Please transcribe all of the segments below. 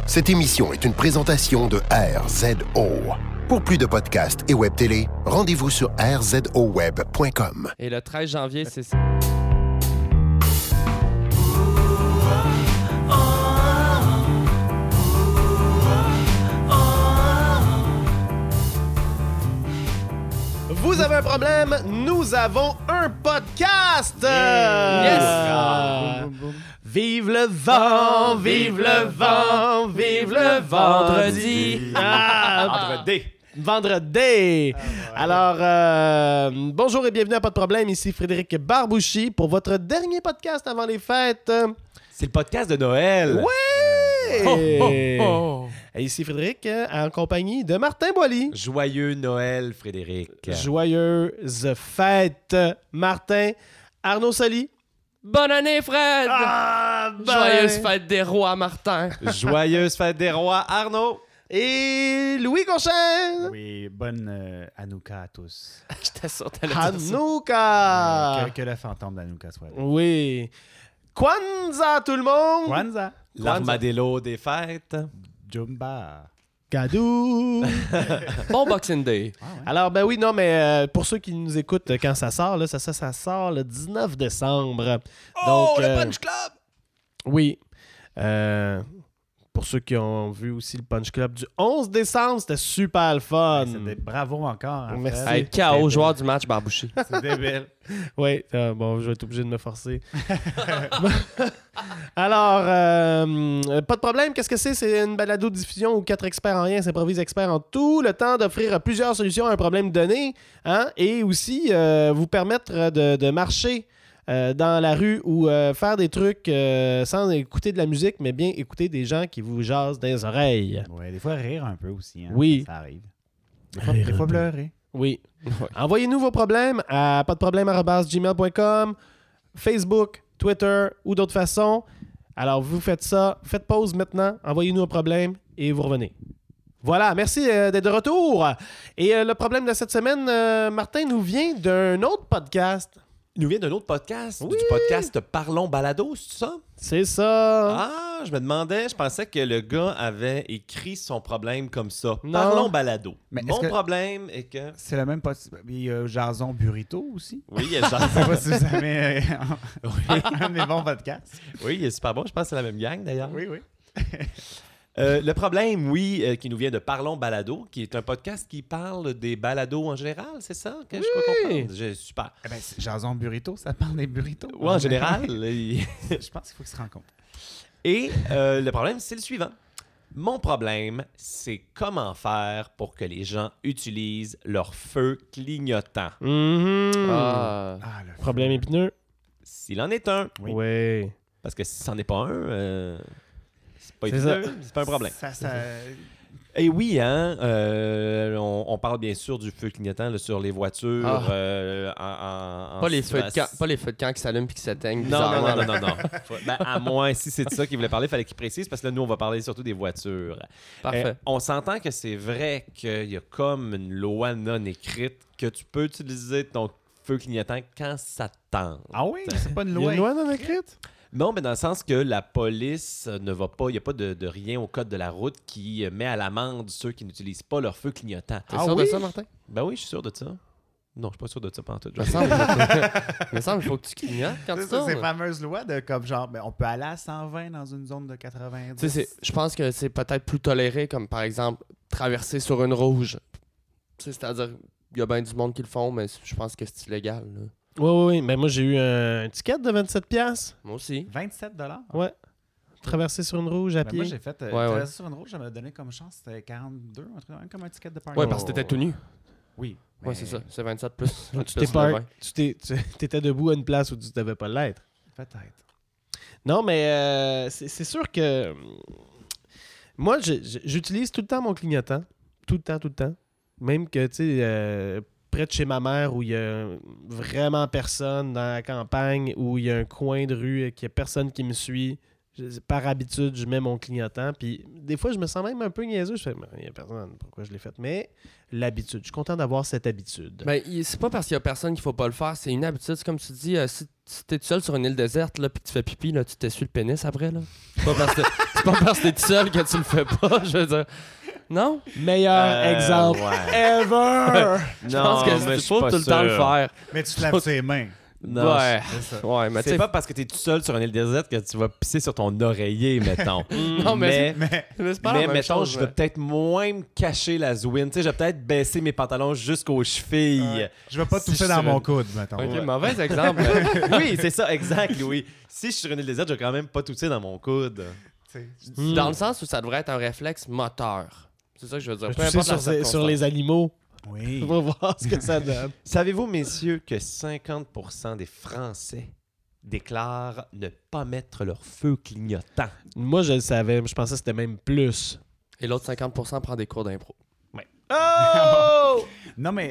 Cette émission est une présentation de RZO. Pour plus de podcasts et web télé, rendez-vous sur rzoweb.com. Et le 13 janvier, c'est ça. Vous avez un problème, nous avons un podcast! Yes! Vive le vent, vive le vent, vive le vendredi! Vendredi! Alors, bonjour et bienvenue à Pas de problème, ici Frédéric Barbouchi pour votre dernier podcast avant les fêtes. C'est le podcast de Noël! Ouais! Et ici Frédéric, en compagnie de Martin Boily. Joyeux Noël, Frédéric. Joyeuse fête, Martin. Arnaud Soli. Bonne année, Fred! Joyeuse Fête. fête des rois, Martin! Joyeuse fête des rois, Arnaud. Et Louis Conchin. Oui, bonne Hanouka à tous. J'étais sûr que t'allais dire ça. Hanouka. Que le fantôme d'Hanouka soit là. Oui. Kwanzaa, tout le monde. Kwanzaa. L'armadillo des fêtes. Jumba. Gadou. Bon Boxing Day. Alors, ben oui, non, mais pour ceux qui nous écoutent quand ça sort, là, ça sort le 19 décembre. Donc, le Punch Club! Oui. Pour ceux qui ont vu aussi le Punch Club du 11 décembre, c'était super le fun. Bravo encore. Hein, Merci. Fred. Hey, KO, joueur du match, Barbouchi. C'est débile. Oui, bon, je vais être obligé de me forcer. Alors, pas de problème. Qu'est-ce que c'est? C'est une balado-diffusion où 4 experts en rien s'improvisent experts en tout, le temps d'offrir plusieurs solutions à un problème donné, hein, et aussi vous permettre de marcher dans la rue ou faire des trucs sans écouter de la musique, mais bien écouter des gens qui vous jasent dans les oreilles. Ouais, des fois rire un peu aussi. Hein, Oui. Ça arrive. Rire Des un fois peu. pleurer. Oui. Envoyez-nous vos problèmes à pasdeproblème@gmail.com, Facebook, Twitter ou d'autres façons. Alors, vous faites ça. Faites pause maintenant. Envoyez-nous un problème et vous revenez. Voilà, merci d'être de retour. Et le problème de cette semaine, Martin, nous vient d'un autre podcast. Il nous vient d'un autre podcast, Oui. du podcast Parlons Balado, c'est ça? C'est ça. Ah, je me demandais, je pensais que le gars avait écrit son problème comme ça. Non. Parlons Balado. Mais Mon est-ce que- problème est que... C'est le même podcast. Il y a Jason Burrito aussi. Oui, il est genre... Je sais pas si vous avez un de mes bons podcasts. Oui, il est super bon. Je pense que c'est la même gang, d'ailleurs. Oui. Le problème, oui, qui nous vient de Parlons Balado, qui est un podcast qui parle des balados en général, c'est ça que je peux comprendre? Super. Eh ben, Jason Burrito, ça parle des burritos. Oui, en général. Je pense qu'il faut qu'ils se rencontrent. Et le problème, c'est le suivant. Mon problème, c'est comment faire pour que les gens utilisent leur feu clignotant. Mhm. Ah. Ah, le Problème épineux. S'il en est un. Oui. Oui. Parce que si c'en est pas un, c'est pas C'est évident, c'est pas un problème. Et oui, hein, on parle bien sûr du feu clignotant là, sur les voitures. En Pas les feux de situation- camp, pas les feux de camp qui s'allument puis qui s'éteignent. Non. bizarrement. Ben, à moins, si c'est de ça qu'il voulait parler, il fallait qu'il précise, parce que là, nous, on va parler surtout des voitures. Parfait. On s'entend que c'est vrai qu'il y a comme une loi non écrite que tu peux utiliser ton feu clignotant quand ça te tente. Ah oui, c'est pas une Il y a loi. une loi non écrite? Non, mais dans le sens que la police ne va pas, il n'y a pas de rien au code de la route qui met à l'amende ceux qui n'utilisent pas leur feu clignotant. T'es Ah sûr de oui? ça, Martin? Ben oui, je suis sûr de ça. Non, je suis pas sûr de ça pendant tout. Il me semble qu'il faut que tu clignotes quand tu C'est ça, ces tournes. fameuses lois de comme genre, on peut aller à 120 dans une zone de 90. Tu sais, je pense que c'est peut-être plus toléré, comme par exemple traverser sur une rouge. Tu sais, c'est-à-dire, il y a bien du monde qui le font, mais je pense que c'est illégal. Là. Oui. Mais moi, j'ai eu un ticket de 27$. Moi aussi. 27 Ouais. Traverser sur une rouge à pied. Moi, j'ai fait Ouais. traverser sur une rouge, ça m'a donné comme chance, c'était 42, un truc comme un ticket de parking. Ouais, parce que t'étais tout nu. Oui. Ouais, c'est ça. C'est 27 plus. Tu plus t'es le pas, 20. tu étais debout à une place où tu devais pas l'être. Peut-être. Non, mais c'est sûr que moi, j'utilise tout le temps mon clignotant. Tout le temps. Même que, tu sais, près de chez ma mère où il y a vraiment personne dans la campagne, où il y a un coin de rue qui a personne qui me suit. Par habitude, je mets mon clignotant. Puis des fois, je me sens même un peu niaiseux. Je fais, il n'y a personne, pourquoi je l'ai fait? Mais l'habitude, je suis content d'avoir cette habitude. Ben, c'est pas parce qu'il y a personne qu'il faut pas le faire, c'est une habitude. C'est comme tu dis, si t'es tout seul sur une île déserte, là, puis tu fais pipi, là, tu t'essuies le pénis après, là. C'est pas parce que t'es tout seul que tu le fais pas, je veux dire. Non? Meilleur exemple ever! Je pense que faut tout le temps le faire. Mais tu te laves tes mains. Non, Ouais. C'est ça. Ouais, mais tu c'est sais, pas parce que t'es tout seul sur une île déserte que tu vas pisser sur ton oreiller, mettons. Non, mais Mais c'est pas la même mettons, chose, je vais peut-être moins me cacher la zouine. Tu sais, je vais peut-être baisser mes pantalons jusqu'aux chevilles. je vais pas Si tousser je dans suis mon une- coude, mettons. Ok, Ouais. mauvais exemple. Oui, c'est ça, exact, Louis. Si je suis sur une île déserte, je vais quand même pas tousser dans mon coude. Tu sais, Dans le sens où ça devrait être un réflexe moteur. C'est ça que je veux dire. Peu Tousser importe la sur circonstance. les animaux. Oui. On va voir ce que ça donne. Savez-vous, messieurs, que 50% des Français déclarent ne pas mettre leur feu clignotant? Moi, je le savais. Je pensais que c'était même plus. Et l'autre 50% prend des cours d'impro. Oh! Non, mais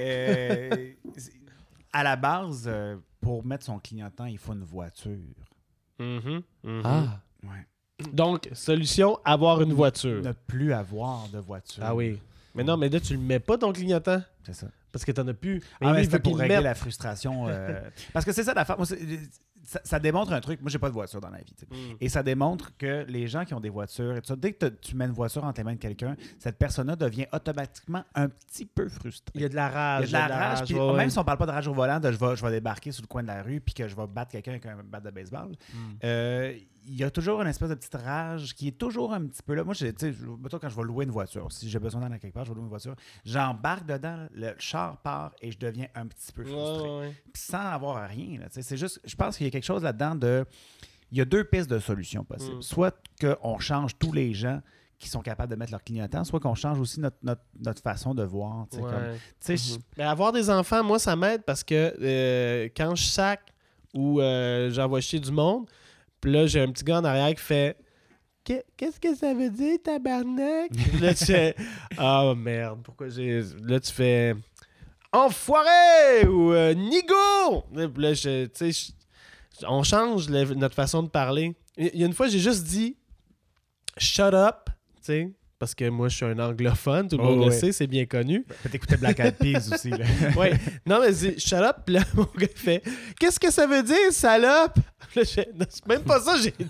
à la base, pour mettre son clignotant, il faut une voiture. Mhm, mhm. Ah. Ouais. Donc, solution, avoir une voiture. Ne plus avoir de voiture. Ah oui. Mais non, mais là, tu le mets pas ton clignotant C'est ça. parce que t'en as plus. Mais Ah, lui, mais il c'était veut qu'il pour le régler mette. la frustration. Parce que c'est ça l'affaire. Moi, ça démontre un truc. Moi, j'ai pas de voiture dans la vie. Tu sais. Et ça démontre que les gens qui ont des voitures, et tout ça, dès que tu mets une voiture entre les mains de quelqu'un, cette personne-là devient automatiquement un petit peu frustrée. Il y a de la Il y rage. a de la rage. Puis, ouais, même ouais. si on parle pas de rage au volant, de je vais débarquer sur le coin de la rue puis que je vais battre quelqu'un avec un bat de baseball, il y a toujours une espèce de petite rage qui est toujours un petit peu là. Moi, tu sais, mettons, quand je vais louer une voiture, si j'ai besoin d'aller quelque part, je vais louer une voiture, j'embarque dedans, le char part et je deviens un petit peu frustré. Ouais, ouais. Puis sans avoir rien. Là, tu sais, c'est juste, je pense qu'il y a quelque chose là-dedans de... Il y a deux pistes de solutions possibles. Soit qu'on change tous les gens qui sont capables de mettre leur clignotant, soit qu'on change aussi notre façon de voir. Tu sais, Ouais. comme, tu sais, Mais avoir des enfants, moi, ça m'aide parce que quand je sac ou j'envoie chier du monde, puis là, j'ai un petit gars en arrière qui fait Qu'est-ce que ça veut dire, tabarnak? Puis là, tu fais ah merde, pourquoi j'ai. Là, tu fais Enfoiré ou Nigo! Puis là, tu sais, on change notre façon de parler. Il y a une fois, j'ai juste dit Shut up, tu sais. Parce que moi, je suis un anglophone, tout le monde le sait, c'est bien connu. peut-être écouter Black Eyed Peas aussi. Là. Ouais. Non, mais c'est shut up. Puis là, mon gars fait Qu'est-ce que ça veut dire, salope? Là, non, c'est même pas ça, j'ai dit.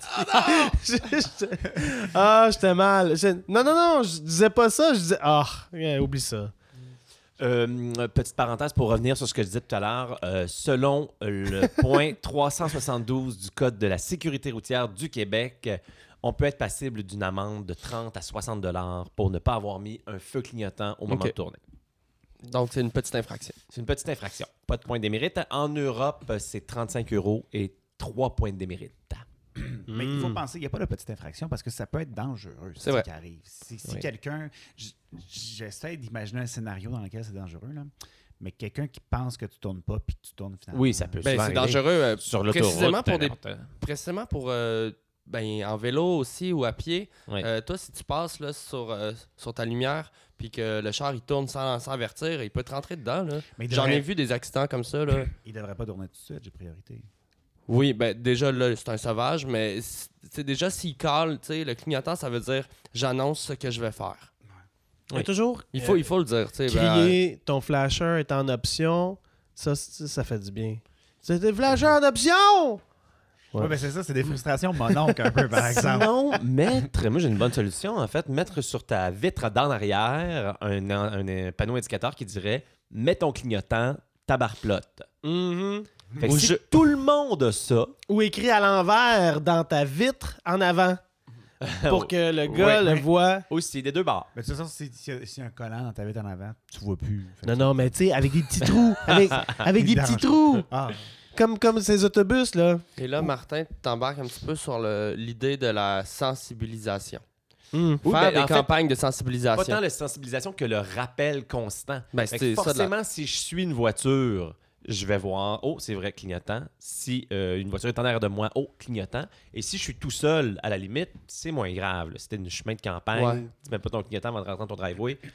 J'étais mal. Non, je disais pas ça. Je disais oublie ça. Petite parenthèse pour revenir sur ce que je disais tout à l'heure. Selon le point 372 du Code de la sécurité routière du Québec, on peut être passible d'une amende de 30 à 60 $ pour ne pas avoir mis un feu clignotant au moment Ok. de tourner. Donc, c'est une petite infraction. C'est une petite infraction. Pas de point de démérite. En Europe, c'est 35 € et 3 points de démérite. Mais il faut penser, il n'y a pas de petite infraction parce que ça peut être dangereux. C'est vrai. Qui arrive. Si Oui. quelqu'un... J'essaie d'imaginer un scénario dans lequel c'est dangereux, là. Mais quelqu'un qui pense que tu tournes pas puis que tu tournes finalement... Oui, ça peut Ben, souvent c'est arriver. dangereux Sur l'autoroute. précisément pour en vélo aussi ou à pied. Oui. Toi, si tu passes là, sur ta lumière puis que le char il tourne sans avertir, il peut te rentrer dedans. Là. Mais il J'en devrait- ai vu des accidents comme ça. Là. Il devrait pas tourner tout de suite, j'ai priorité. Oui, ben déjà là, c'est un sauvage, mais déjà s'il cale, tu sais, le clignotant, ça veut dire j'annonce ce que je vais faire. Il y a toujours Il faut le dire, tu sais. crier ton flasher est en option. Ça fait du bien. C'est des flashers en option! Oui, Ouais. mais c'est ça, c'est des frustrations mononcle un peu, par exemple. Sinon, moi j'ai une bonne solution en fait, mettre sur ta vitre d'en arrière un panneau indicateur qui dirait « Mets ton clignotant, tabarplotte Mhm. ». Fait que si tout le monde a ça, Ou écrit à l'envers dans ta vitre en avant. Pour que le gars Ouais. le voit. aussi des deux bords. Mais de toute façon, s'il y a un collant dans ta vitre en avant, tu vois plus. Fait Non, que- non, mais tu sais, avec des petits trous. Avec des Il petits dérange trous. Ah, Comme ces autobus, là. Et là, Martin, tu t'embarques un petit peu sur l'idée de la sensibilisation. Mm. Oui, Faire ben, en des fait, campagnes de Pas sensibilisation. tant la sensibilisation que le rappel constant. Ben, Fait que c'est ça de la- forcément, si je suis une voiture, je vais voir, oh, c'est vrai, clignotant. Si une voiture est en arrière de moi, oh, clignotant. Et si je suis tout seul, à la limite, c'est moins grave. Là. Si t'es une chemin de campagne, Ouais. tu mets pas ton clignotant avant de rentrer dans ton driveway,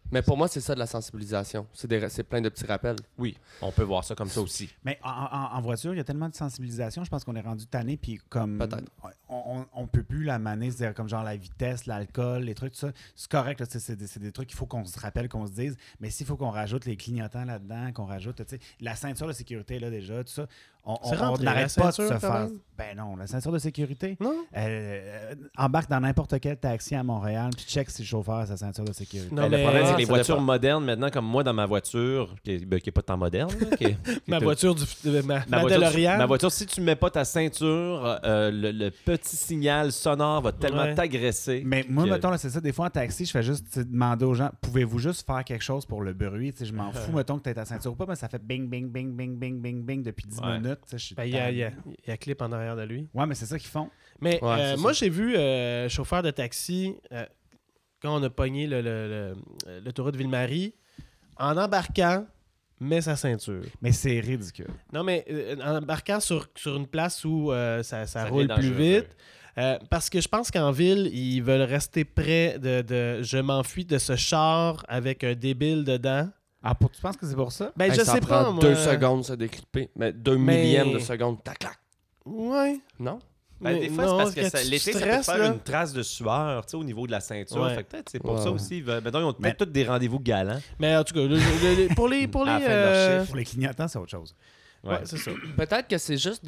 Mais pour moi, c'est ça de la sensibilisation. C'est plein de petits rappels. Oui, on peut voir ça comme ça aussi. Mais en voiture, il y a tellement de sensibilisation, je pense qu'on est rendu tanné, puis comme Peut-être. on peut plus la maner, c'est-à-dire comme genre la vitesse, l'alcool, les trucs, tout ça. C'est correct, là, c'est des trucs qu'il faut qu'on se rappelle, qu'on se dise, mais s'il faut qu'on rajoute les clignotants là-dedans, qu'on rajoute, tu sais, la ceinture de sécurité, là, déjà, tout ça, on rentré, n'arrête la pas de ceinture, se quand faire... même? Ben non, la ceinture de sécurité, Non? embarque dans n'importe quel taxi à Montréal, puis check si le chauffeur a sa ceinture de sécurité. Non, Ben, mais- le problème, c'est que les ça voitures dépend. modernes, maintenant, comme moi dans ma voiture, qui est pas tant moderne, là, qui Ma est- voiture ma voiture, DeLorean. ma voiture, si tu mets pas ta ceinture, le petit signal sonore va tellement Ouais. t'agresser. Mais moi, que- mettons, là, c'est ça, des fois en taxi, je fais juste demander aux gens, pouvez-vous juste faire quelque chose pour le bruit? Tu sais, je m'en fous, mettons que tu aies ta ceinture ou pas, mais ça fait bing, bing, bing, bing, bing, bing, bing depuis 10 Ouais. minutes. Tu sais, je suis Ben, il y a clip en arrière de lui. Ouais, mais c'est ça qu'ils font. Mais Ouais, c'est moi, ça. j'ai vu chauffeur de taxi, quand on a pogné l'autoroute Ville-Marie, en embarquant, met sa ceinture. Mais c'est ridicule. Non, mais en embarquant sur une place où ça devient roule plus dangereux. vite. Parce que je pense qu'en ville, ils veulent rester près de je m'enfuis de ce char avec un débile dedans. Ah, tu penses que c'est pour ça? Ben, Hey, je ça sais prend pas, moi. 2 secondes se déclipper. Mais 2 Mais- millièmes de seconde. Tac, clac. Ouais. Non? Ben, Mais des fois, non, c'est parce que quand ça- tu l'été, ça peut te stresses, faire là. une trace de sueur, tu sais, au niveau de la ceinture. Ouais. Fait que peut-être c'est pour Ouais, ça ouais. aussi. Ben, donc, ils ont Mais- peut-être tous des rendez-vous galants. Mais en tout cas, pour les À la fin de leur chiffre. Pour les clignotants, c'est autre chose. ouais, c'est ça. Peut-être que c'est juste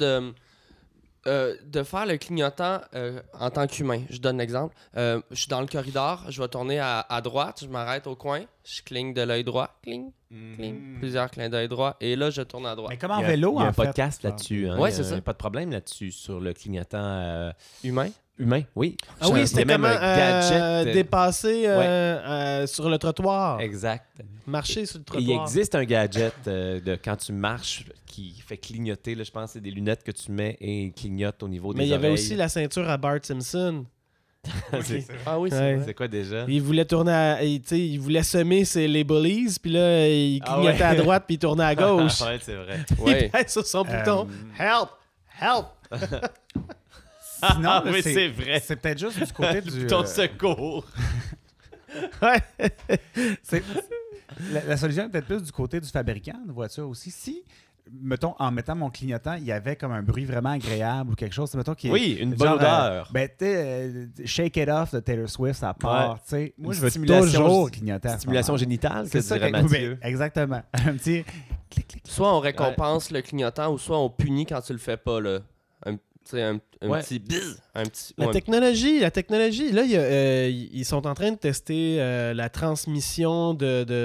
de faire le clignotant en tant qu'humain. Je donne l'exemple. Je suis dans le corridor, je vais tourner à droite, je m'arrête au coin, je cligne de l'œil droit, cling, cling, plusieurs clins d'œil droit, et là, je tourne à droite. Mais comme en Il y a- vélo, il y a en un fait. podcast là-dessus. Hein. Ouais, Il y a c'est ça. pas de problème là-dessus sur le clignotant Humain? humain. Oui. Ah oui, Il y c'était a même comment un gadget. dépasser sur le trottoir. Exact. Marcher sur le Il trottoir. existe un gadget de quand tu marches qui fait clignoter. Là, je pense que c'est des lunettes que tu mets et il clignote au niveau des Mais il y avait oreilles. aussi la ceinture à Bart Simpson. C'est- Ah oui, c'est Ouais. vrai. C'est quoi déjà? Il voulait tourner il voulait semer les bullies, puis là, il Ah clignotait ouais. à droite, puis il tournait à gauche. Ouais, c'est vrai. Ouais. Il pèse sur son bouton. Help! Help! Sinon, Ah là, oui, c'est vrai. C'est peut-être juste du côté du. Ton secours. Ouais. c'est- la solution est peut-être plus du côté du fabricant de voiture aussi. Si, mettons, en mettant mon clignotant, il y avait comme un bruit vraiment agréable ou quelque chose, mettons, qui est. Oui, une bonne genre, odeur. Ben, tu sais, Shake It Off de Taylor Swift, ça part. Ouais. Tu sais, moi, Une je veux stimulation- toujours clignoter. à ce Stimulation moment. génitale, que C'est ça, dirait oui, Mathieu. exactement. Un petit. Clic, clic. Soit on récompense le clignotant, ou soit on punit quand tu le fais pas, là. Un Ouais. petit bizz. Un petit... La ouais. technologie, là, ils sont en train de tester la transmission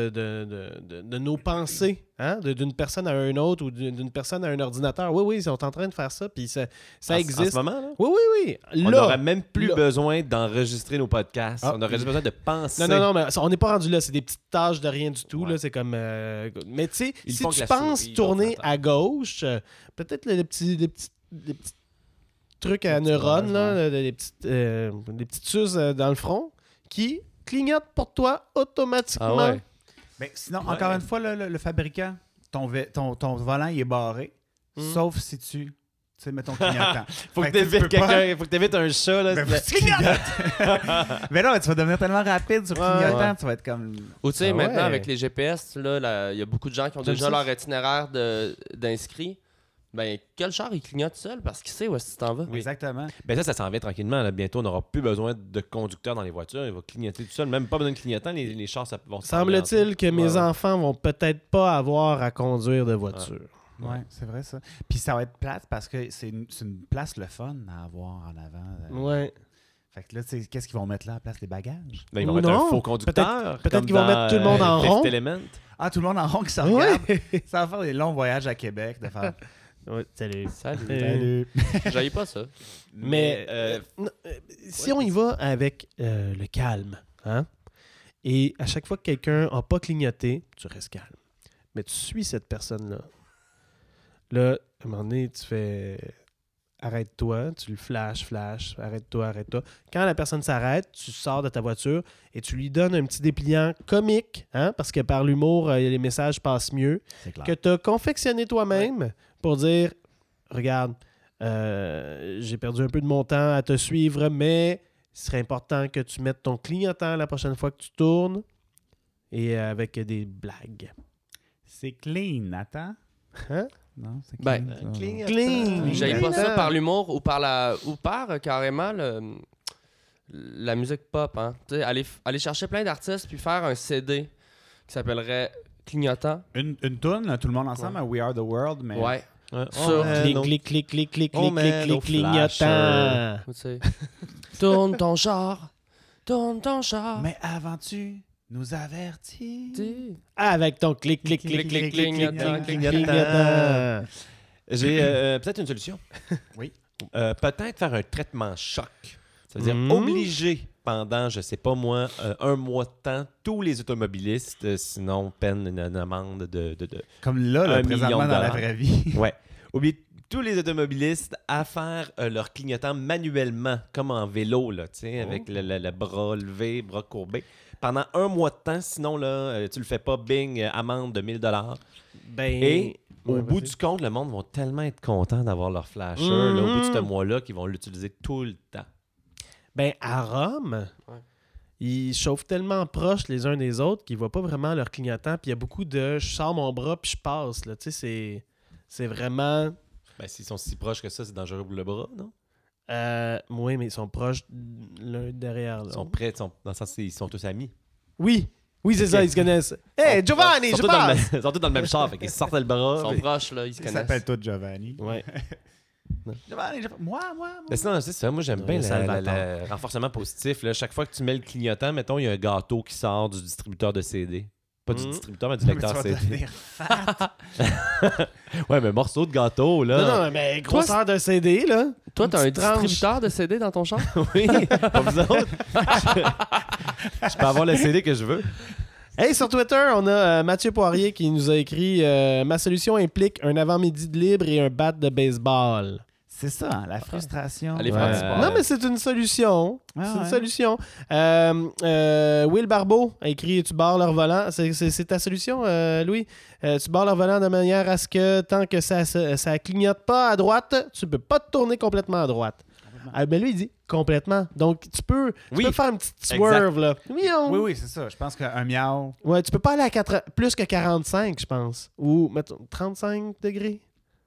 de nos pensées, hein, d'une personne à une autre ou d'une personne à un ordinateur. Oui, ils sont en train de faire ça, puis ça En existe. ce moment, là? Oui, oui. On Là, n'aurait même plus là. besoin d'enregistrer nos podcasts. Ah. On aurait juste besoin de penser. Non, mais on n'est pas rendu là. C'est des petites tâches de rien du tout. Ouais. Là, c'est comme. Mais tu sais, Ils si font tu que la penses souris, tourner l'ordinateur. à gauche, peut-être les petits trucs à neurones, là, les petites suces dans le front qui clignotent pour toi automatiquement. Ah ouais. Ben, sinon, Ouais. encore une fois, le fabricant, ton volant, il est barré, sauf si tu sais, mets ton clignotant. Faut que Fait que tu t'évites peux pas- quelqu'un, faut que t'évites un chat. Là, Ben, c'est- faut que tu clignotes. Mais non, tu vas devenir tellement rapide sur Ouais, clignotant, ouais. tu vas être comme. Ou tu sais, Ah maintenant, ouais. avec les GPS, là, il y a beaucoup de gens qui ont J'aime déjà ça. leur itinéraire d'inscrits. Ben, quel char il clignote seul parce qu'il sait où est-ce que tu t'en vas. Oui. Exactement. Ben ça s'en vient tranquillement. Là. Bientôt, on n'aura plus besoin de conducteur dans les voitures. Il va clignoter tout seul. Même pas besoin de clignotant, les chars ça, vont se parler entre Semble-t-il que mes Ouais. enfants vont peut-être pas avoir à conduire de voiture. Ouais, c'est vrai ça. Puis ça va être plate parce que c'est une place le fun à avoir en avant. Ouais. Fait que là, tu sais, qu'est-ce qu'ils vont mettre là à la place des bagages? Ben, ils vont Ou mettre un non. faux conducteur. Peut-être comme qu'ils vont dans, mettre tout le monde en Fifth rond. Element. Ah, tout le monde en rond qui se Ouais. regarde. Ça va faire des longs voyages à Québec de faire. Ouais, salut. Salut. Salut. J'aille pas ça. Mais si on y va avec le calme, hein, et à chaque fois que quelqu'un n'a pas clignoté, tu restes calme. Mais tu suis cette personne-là. Là, à un moment donné, tu fais arrête-toi, tu le flash, arrête-toi. Quand la personne s'arrête, tu sors de ta voiture et tu lui donnes un petit dépliant comique, hein, parce que par l'humour, les messages passent mieux, C'est clair. que tu as confectionné toi-même pour dire regarde, j'ai perdu un peu de mon temps à te suivre, mais il serait important que tu mettes ton clignotant la prochaine fois que tu tournes. et avec des blagues. C'est clean, attends. Hein? Non, c'est Ben, clean. ça. Clean. J'aille pas ça Clean. par l'humour ou par carrément la musique pop. Hein. Tu sais, aller chercher plein d'artistes puis faire un CD qui s'appellerait Clignotant. Une toune, là, tout le monde ensemble, à We Are the World, mais Ouais. Oh, Clic, clic, clic, clic, clic, Oh, clic, man, clic, au clignotant. Tu sais. Tourne ton char. Tourne ton char. mais avant-tu nous avertis? Dis. Avec ton clic, clic, clic, clic, clic, clignotant, clignotant. J'ai peut-être une solution. Oui. Peut-être faire un traitement choc. Ça veut dire Mhm. obliger pendant, je sais pas moi, un mois de temps, tous les automobilistes, sinon peine une amende de Comme là, 1 présentement, million de dans la dollars. vraie vie. Ouais. Obliger tous les automobilistes à faire leur clignotant manuellement, comme en vélo, là, tu sais, avec le bras levé, bras courbé, pendant un mois de temps. Sinon, là, tu le fais pas, bing, amende de 1000 $. Ben, Et au ouais, bout vas-y. du compte, le monde va tellement être content d'avoir leur flasher là, au bout de ce Mhm. mois-là qu'ils vont l'utiliser tout le temps. Ben, à Rome, Ouais. ils chauffent tellement proches les uns des autres qu'ils voient pas vraiment leur clignotant. Puis il y a beaucoup de je sors mon bras puis je passe. Là. Tu sais, c'est vraiment. Ben, s'ils sont si proches que ça, c'est dangereux pour le bras, non? Oui, mais ils sont proches l'un derrière Ils l'autre. sont prêts, dans le sens ils sont tous amis. Oui, ils c'est ça, ils se connaissent. Hey, Giovanni, Ils sont je tous dans le passe! même- ils sont tous dans le même char, fait qu'ils sortent le bras. Ils sont mais- proches, là, ils se Ils connaissent. s'appellent tous Giovanni. Ouais. Giovanni, moi. Mais sinon, c'est ça. Moi, j'aime bien le renforcement positif. Là. Chaque fois que tu mets le clignotant, mettons, il y a un gâteau qui sort du distributeur de CD. Pas du Mhm. distributeur, mais du Mais tu lecteur vas CD. devenir fat. Ouais, mais morceau de gâteau, là. Non, mais grosseur de CD, là. Toi, t'as un Une petite tranche. distributeur de CD dans ton char? Oui, pas vous autres. Je peux avoir le CD que je veux. Hey, sur Twitter, on a Mathieu Poirier qui nous a écrit ma solution implique un avant-midi de libre et un bat de baseball. C'est ça, hein, la frustration. Allez faire du sport. Non, mais c'est une solution. Ouais, C'est une ouais. solution. Will Barbeau a écrit tu barres leur volant. C'est ta solution, Louis. Tu barres leur volant de manière à ce que tant que ça clignote pas à droite, tu peux pas te tourner complètement à droite. Ben lui, il dit complètement. Donc, tu peux faire une petite swerve, là. Miaou. Oui, c'est ça. Je pense qu'un miaou. Ouais, tu peux pas aller à plus que 45, je pense. Ou, mettons, 35 degrés.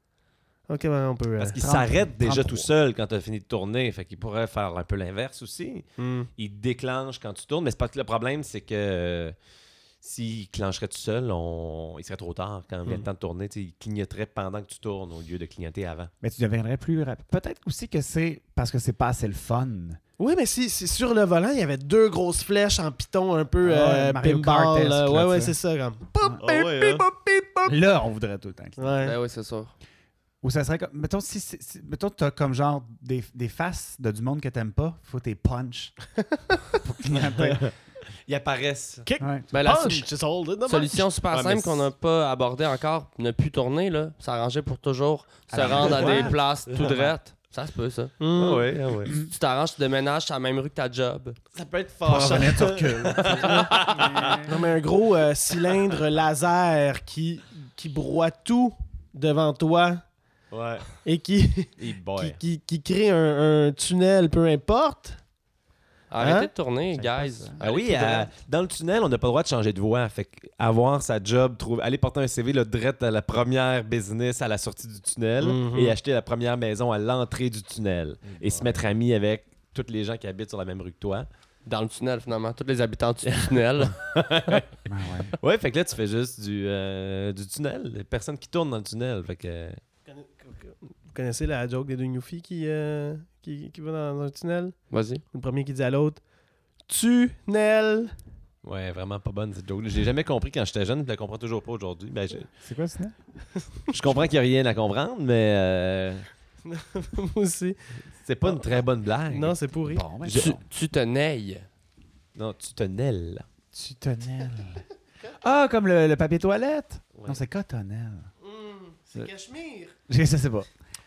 OK, ben on peut... Parce qu'il 30, s'arrête déjà 33. tout seul quand tu as fini de tourner. Fait qu'il pourrait faire un peu l'inverse aussi. Hmm. Il déclenche quand tu tournes. Mais c'est pas que le problème, c'est que s'il clencherait tout seul, il serait trop tard quand il vient le temps de tourner. Tu sais, il clignoterait pendant que tu tournes au lieu de clignoter avant. Mais tu deviendrais plus rapide. Peut-être aussi que c'est parce que c'est pas assez le fun. Oui, mais si sur le volant, il y avait deux grosses flèches en piton un peu Ouais, Mario pinball. Kart-esque, là, Ouais, tu sais. c'est ça. Comme... Ah ouais, hein? Là, on voudrait tout le temps. Ouais. Ben oui, c'est ça. Ou ça serait comme. Mettons, mettons t'as comme genre des faces de du monde que t'aimes pas, faut tes punch. Pour clignoter. Ils apparaissent. Kick, Ouais. Ben, la punch, just hold it. solution super Ouais, mais simple qu'on n'a pas abordée encore, ne plus tourner, là, s'arranger pour toujours se Alors, rendre à ouais. des places tout droites. Ça se peut, ça. Hmm. Ah ouais. Tu t'arranges, tu déménages sur la même rue que ta job. Ça peut être Pour fâchant. revenir, tu recules. Non, mais un gros cylindre laser qui broie tout devant toi Ouais. et qui Boy. qui crée un tunnel, peu importe. Arrêtez Hein? de tourner, C'est guys. pas ça. Ah oui, dans le tunnel, on n'a pas le droit de changer de voie. Fait avoir sa job, aller porter un CV là, direct à la première business à la sortie du tunnel Mhm. et acheter la première maison à l'entrée du tunnel. Et se mettre ami avec tous les gens qui habitent sur la même rue que toi. Dans le tunnel, finalement. Tous les habitants du tunnel. Ben ouais. Ouais, fait que là, tu fais juste du tunnel. Il y a personne qui tourne dans le tunnel. Fait que... Vous connaissez la joke des deux Newfies qui va dans un tunnel? Vas-y. Le premier qui dit à l'autre tunnel. Ouais, vraiment pas bonne cette joke. J'ai jamais compris quand j'étais jeune, je la comprends toujours pas aujourd'hui. Ben, C'est quoi ça? je comprends qu'il n'y a rien à comprendre, mais Moi aussi. c'est pas une très bonne blague. Non, c'est pourri. Bon, ben, Tu te nailles. Non, tu tunnel. tu tonnelles. Ah, comme le papier toilette? Ouais. Non, c'est cotonnelle. C'est cachemire. Je sais pas.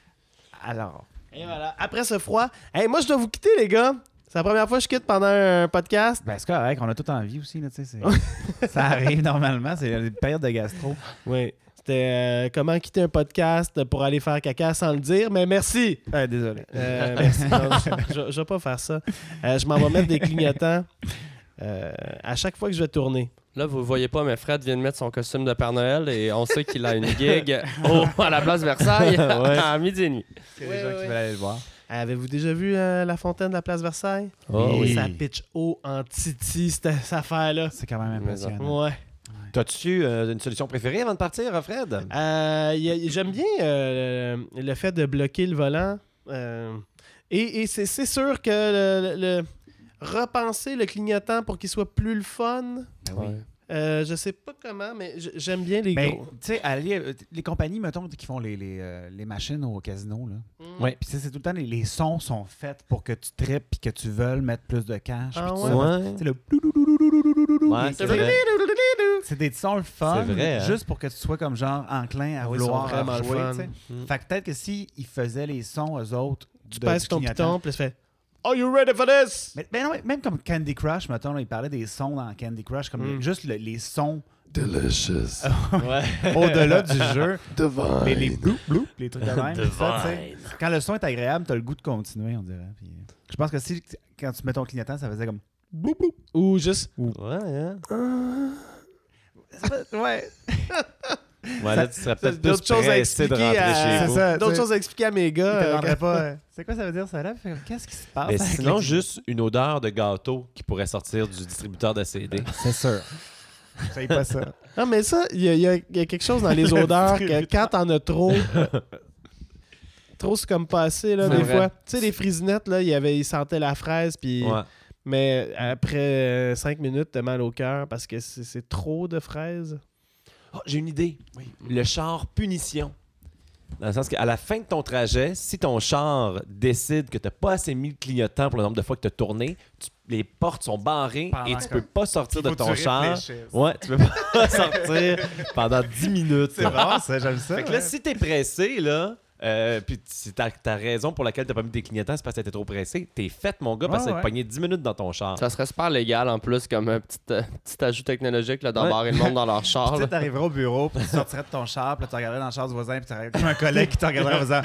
Alors. Et voilà. Après ce froid, hey, moi je dois vous quitter les gars. C'est la première fois que je quitte pendant un podcast. Ben, c'est correct, on a tout envie aussi, là, tu sais. Ça arrive normalement, c'est une période de gastro. Oui. C'était comment quitter un podcast pour aller faire caca sans le dire, mais merci. Désolé. Merci. Non, je vais pas faire ça. Je m'en vais mettre des clignotants. à chaque fois que je vais tourner. Là, vous voyez pas, mais Fred vient de mettre son costume de Père Noël et on sait qu'il a une gig à la place Versailles à midi et demi. Il y a des gens qui veulent aller le voir. Avez-vous déjà vu la fontaine de la place Versailles? Oh, oui. Ça pitch haut en titi, cette affaire-là. C'est quand même impressionnant. Ouais. T'as-tu une solution préférée avant de partir, Fred? J'aime bien le fait de bloquer le volant. Et c'est sûr que le repenser le clignotant pour qu'il soit plus le fun. Ben oui. Je sais pas comment, mais j'aime bien les Ben, gros. tu sais, les compagnies, mettons, qui font les machines au casino, là. Ouais. Puis c'est tout le temps, les sons sont faits pour que tu tripes puis que tu veuilles mettre plus de cash. Ah puis tout ouais? ça. Ouais. C'est le... Ouais, c'est vrai. C'est des sons le fun, C'est vrai, hein? juste pour que tu sois comme genre enclin à Ah oui, ils sont vouloir vraiment le jouer. fun. Tu sais. Mm. Fait que peut-être que s'ils faisaient les sons, eux autres, Tu de- passes du ton clignotant. piton, puis tu fais Are you ready for this? Mais non, même comme Candy Crush, mettons, là, ils parlaient des sons dans Candy Crush, comme juste les sons Delicious. Ouais. au-delà du jeu. Divine. Les bloop, bloop, les trucs de même. tout ça, tu sais. Quand le son est agréable, t'as le goût de continuer, on dirait. Puis, je pense que si, quand tu mets ton clignotant, ça faisait comme bloop, bloop. Ou juste Ouais, hein? Ouais. Ouais, là, tu serais peut-être d'autres plus choses à pressé de expliquer rentrer à- chez C'est vous. ça. d'autres choses à expliquer à mes Ils te gars. demandraient pas. C'est quoi ça veut dire ça là? Fait, qu'est-ce qui se passe? Mais avec sinon, le juste une odeur de gâteau qui pourrait sortir du distributeur de CD. C'est sûr. J'aille pas ça. Non, mais ça, il y a quelque chose dans les odeurs que quand t'en as trop, c'est comme pas assez, là, C'est des vrai. fois. Tu sais, les frisinettes, là, ils sentaient la fraise, puis... Ouais. Mais après 5 minutes, t'as mal au cœur parce que c'est trop de fraises. Oh, j'ai une idée. Le char punition. Dans le sens qu'à la fin de ton trajet, si ton char décide que tu n'as pas assez mis le clignotant pour le nombre de fois que tu as tourné, les portes sont barrées Pendant et tu comme- peux pas sortir de Faut que ton tu char. réfléchisses. Ouais, tu peux pas sortir pendant 10 minutes. C'est vraiment ça, j'aime ça. Fait que là, si t'es pressé, là, puis si ta raison pour laquelle t'as pas mis tes clignotants, c'est parce que t'étais trop pressé, t'es fait, mon gars, parce que Ouais, t'as ouais. pogné 10 minutes dans ton char. Ça serait super légal en plus, comme un petit ajout technologique là, Ouais. d'embarrer le monde dans leur Tu char. sais, là. t'arriveras au bureau, puis tu sortirais de ton char, puis là, tu regarderais dans le char du voisin, puis tu aurais comme un collègue qui te regarderait en faisant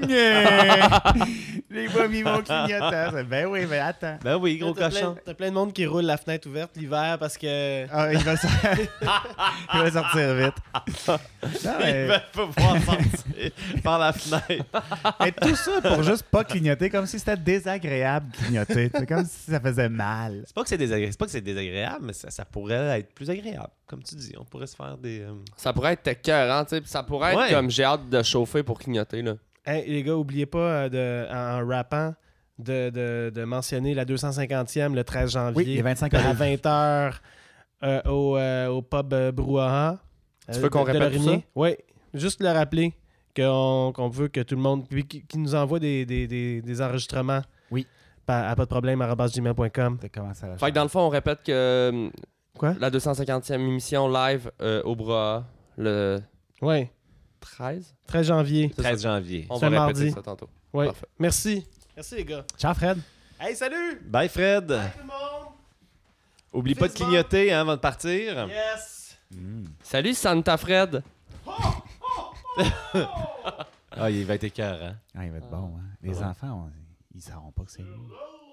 « J'ai pas mis mon clignotant. » Ben oui, mais attends. Ben oui, gros cochon. T'as plein de monde qui roule la fenêtre ouverte l'hiver parce que... Ah, il va sortir vite. Non, mais, Il va pouvoir sortir par la fenêtre. mais tout ça pour juste pas clignoter, comme si c'était désagréable de clignoter. C'est comme si ça faisait mal. C'est pas que c'est désagréable, mais ça pourrait être plus agréable. Comme tu dis, on pourrait se faire des... Ça pourrait être écœurant, tu sais. Puis ça pourrait être Ouais. comme j'ai hâte de chauffer pour clignoter. Là. Hey, les gars, oubliez pas en rappant de mentionner la 250e le 13 janvier Oui, les 25 à olives. 20h au pub Brouhaha. Tu veux qu'on de répète tout Lorimier. Oui, juste le rappeler qu'on veut que tout le monde... Puis qui nous envoie des enregistrements. Oui. À pas de problème, @gmail.com. Comment ça va Fait que dans le fond, on répète que Quoi? la 250e émission live au bras le Oui, 13. 13 janvier. 13 janvier. On C'est va un répéter mardi. ça tantôt. Oui. Parfait. Merci. Merci, les gars. Ciao, Fred. Hey, salut! Bye, Fred. Bye, tout le monde! Oublie pas de Fist bump. clignoter avant de partir. Yes! Salut Santa Fred. Ah, il va être écœurant. Ah, il va être bon. Hein? Les enfants, ils sauront pas que c'est lui.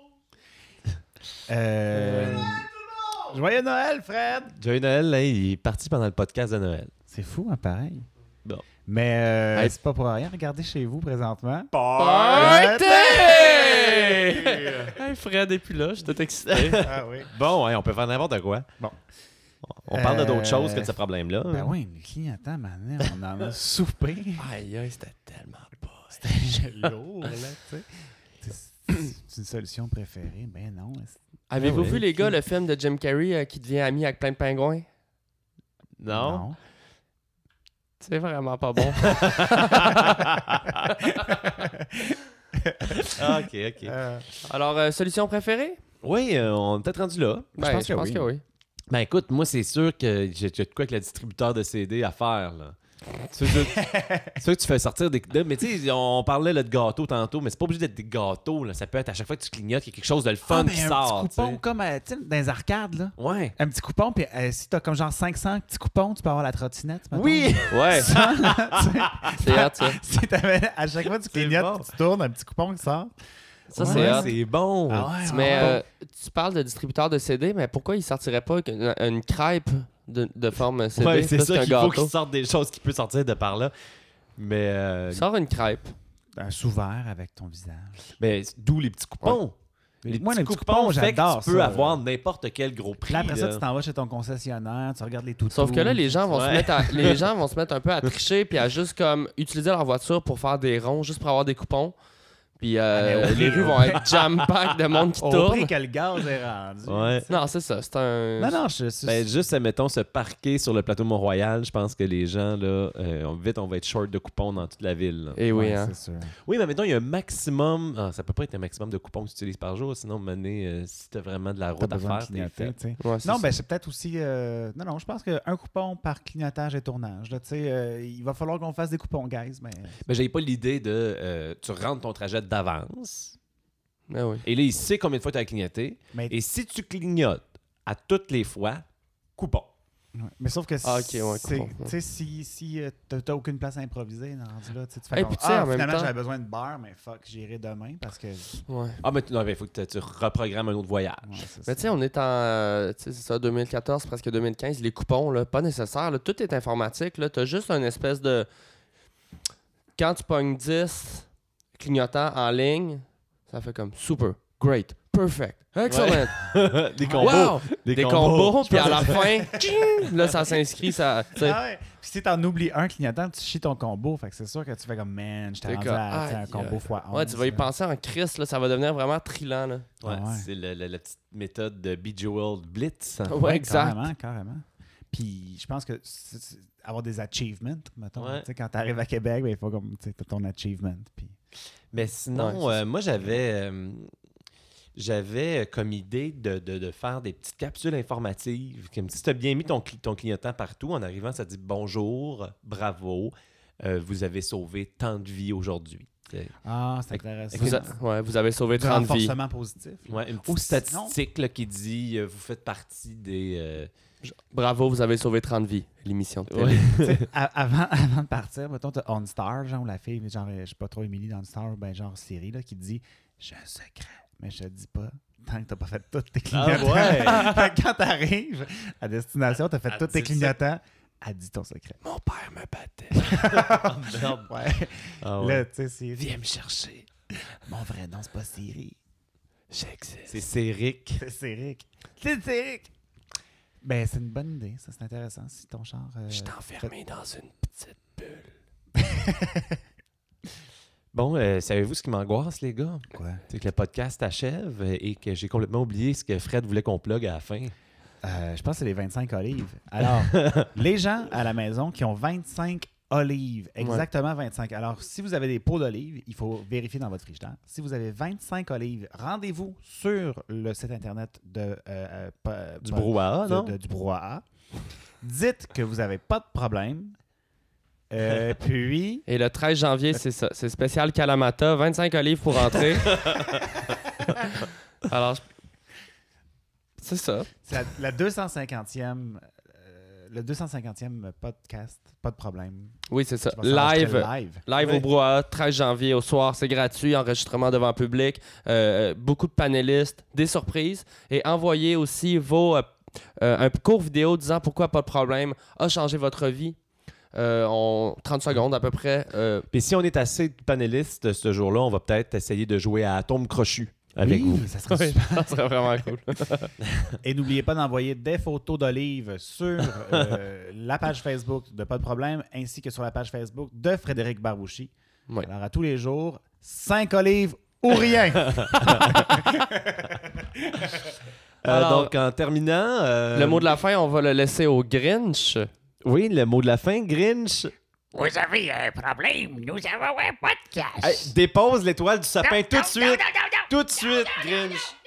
Joyeux Noël, Fred! Joyeux Noël, là, il est parti pendant le podcast de Noël. C'est fou, hein, pareil. Bon. Mais Hey. c'est pas pour rien. Regardez chez vous présentement. Party! Hey, Fred est plus là, je suis tout excité. Ah oui. Bon, hein, on peut faire n'importe quoi. Bon. On parle de d'autres choses que de ce problème-là. Ben oui, les clignotants, maintenant, on en a soupé. Aïe, aïe, c'était tellement pas. C'était lourd, là, tu sais. C'est une solution préférée? Ben non. Avez-vous Ah ouais. vu, les gars, le film de Jim Carrey qui devient ami avec plein de pingouins? Non? C'est vraiment pas bon. Ah, ok. Alors, solution préférée? Oui, on est peut-être rendu là. Ben, pense que oui. Ben écoute, moi, c'est sûr que j'ai de quoi avec le distributeur de CD à faire, là. C'est sûr que tu fais sortir des... Mais tu sais, on parlait là, de gâteaux tantôt, mais c'est pas obligé d'être des gâteaux, là. Ça peut être à chaque fois que tu clignotes, qu'il y a quelque chose de le fun qui un sort, petit coupon tu sais. comme tu sais, dans les arcades, là. Ouais. Un petit coupon, puis si t'as comme genre 500 petits coupons, tu peux avoir la trottinette. mettons. Oui! Ouais, Ça, c'est hot, ça. si t'avais- à chaque fois que tu C'est clignotes, bon. tu tournes, un petit coupon qui sort. Ça, Ouais, c'est hot. c'est bon. Ah ouais, Mais tu parles de distributeur de CD, mais pourquoi ils sortiraient pas une crêpe de forme CD? Ouais, c'est plus ça qu'un qu'il faut gâteau? qu'ils sortent des choses qui peuvent sortir de par là. Mais, Sors une crêpe. Un sous-verre avec ton visage. mais d'où les petits coupons. Les Moi, petits les petits coupons, coupons, fait que j'adore tu peux ça. avoir n'importe quel gros prix. Puis là, après ça, là. tu t'en vas chez ton concessionnaire, tu regardes les toutous. Sauf que là, les gens vont Ouais. les gens vont se mettre un peu à tricher puis à juste comme utiliser leur voiture pour faire des ronds, juste pour avoir des coupons. Puis mais au les prix, rues vont être jam-pack de monde qui Au tourne. prix que le gaz est rendu. Ouais. Non, c'est ça. C'est un. Non, je suis... Ben, juste, admettons, se parquer sur le plateau Mont-Royal, je pense que les gens, là, on va être short de coupons dans toute la ville. là. Et oui, hein. c'est sûr. Oui, mais mettons, il y a un maximum. Ah, ça peut pas être un maximum de coupons que tu utilises par jour, sinon, si t'as vraiment de la T'as route à besoin de faire, t'es clignoter, fait. tu sais. Ouais, c'est Non, ça. ben c'est peut-être aussi... Non, je pense qu'un coupon par clignotage et tournage. Là, tu sais, il va falloir qu'on fasse des coupons, guys. Mais... Mais j'avais pas l'idée de. Tu rentres ton trajet d'avance, Mais oui. et là, il sait combien de fois tu as clignoté. Mais... Et si tu clignotes à toutes les fois, coupon. Ouais. Mais sauf que Ah, ok, ouais, c'est- coupon. tu sais, si t'as aucune place à improviser, rendu là, tu sais, tu fais Hey, comme, puis tu sais, en même finalement, temps- j'avais besoin de beurre, mais fuck, j'irai demain parce que... Ouais. Ah, mais non, il faut que tu reprogrammes un autre voyage. Ouais, c'est Mais tu ça. sais, on est en tu sais, c'est ça, 2014, presque 2015. Les coupons, là, pas nécessaire. Là, tout est informatique. Tu as juste une espèce de. Quand tu pognes 10 clignotants en ligne, ça fait comme super, great, perfect, excellent. Des combos. Wow! Des combos, Je puis à pense la fin, tching, là, ça s'inscrit. Ça, tu sais. Ah ouais. Puis si t'en oublies un clignotant, tu chies ton combo. Fait que c'est sûr que tu fais comme, man, je t'ai T'es rendu comme, à tu sais, un aïe, combo aïe. x 11. Ouais, tu vas y penser en crise, là, ça va devenir vraiment trillant. Là. Ouais, Ouais. c'est la petite méthode de Bejeweled Blitz. Ouais, exact. Carrément. Puis je pense que avoir des achievements, mettons. Ouais. Tu sais, quand t'arrives à Québec, ben, il faut comme, tu sais, t'as ton achievement. Puis... Mais sinon, Ouais, c'est ça. moi, j'avais comme idée de faire des petites capsules informatives. Comme si tu as bien mis ton clignotant partout, en arrivant, ça dit bonjour, bravo, vous avez sauvé tant de vies aujourd'hui. Ah, c'est intéressant. Vous avez sauvé Du 30 vies. renforcement positif. Ouais, une petite Ou sinon- statistique là, qui dit vous faites partie des. Bravo, vous avez sauvé 30 vies, l'émission de télé. Ouais. Tu sais, avant de partir, mettons, t'as OnStar, genre, la fille, genre, je sais pas trop, Émilie dans OnStar, ben, genre, Siri, là, qui te dit j'ai un secret, mais je te le dis pas tant que t'as pas fait tous tes clignotants. ouais. Fait que quand t'arrives à destination, t'as fait Elle tous tes dit clignotants, elle dit ton secret. Mon père me battait. Merde. Ouais. Ah ouais. Là, tu sais, Siri. Viens me chercher. Mon vrai nom, c'est pas Siri. J'existe. C'est Céric. C'est Céric. C'est Céric. Ben, c'est une bonne idée, ça, c'est intéressant. Si ton char. Je suis enfermé dans une petite bulle. Bon, savez-vous ce qui m'angoisse, les gars? Quoi? C'est que le podcast achève et que j'ai complètement oublié ce que Fred voulait qu'on plug à la fin. Je pense que c'est les 25 olives. Alors, les gens à la maison qui ont 25 olives, exactement 25. Alors, si vous avez des pots d'olives, il faut vérifier dans votre frigidaire. Si vous avez 25 olives, rendez-vous sur le site internet Du brouhaha, non? du brouhaha. Dites que vous n'avez pas de problème. Puis, Et le 13 janvier, c'est ça. C'est spécial Kalamata. 25 olives pour entrer. Alors, c'est ça. c'est la 250e... le 250e podcast, pas de problème. Oui, c'est ça. Qui va s'enregistrer Live Oui. au brouhaha, 13 janvier au soir. C'est gratuit, enregistrement devant public. Beaucoup de panélistes, des surprises. Et envoyez aussi un court vidéo disant pourquoi pas de problème a changé votre vie. 30 secondes à peu près. Puis si on est assez de panélistes ce jour-là, on va peut-être essayer de jouer à Atome Crochu avec Oui, vous. ça serait Oui, super. ça serait vraiment cool. Et n'oubliez pas d'envoyer des photos d'olives sur la page Facebook de Pas de problème, ainsi que sur la page Facebook de Frédéric Barbouchi. Oui. Alors, à tous les jours, 5 olives ou rien. Alors, Donc, en terminant... le mot de la fin, on va le laisser au Grinch. Oui, le mot de la fin, Grinch. Vous avez un problème, nous avons un podcast. Hey, dépose l'étoile du sapin tout de suite. Non, non, non, non, Tout de suite, Grinch.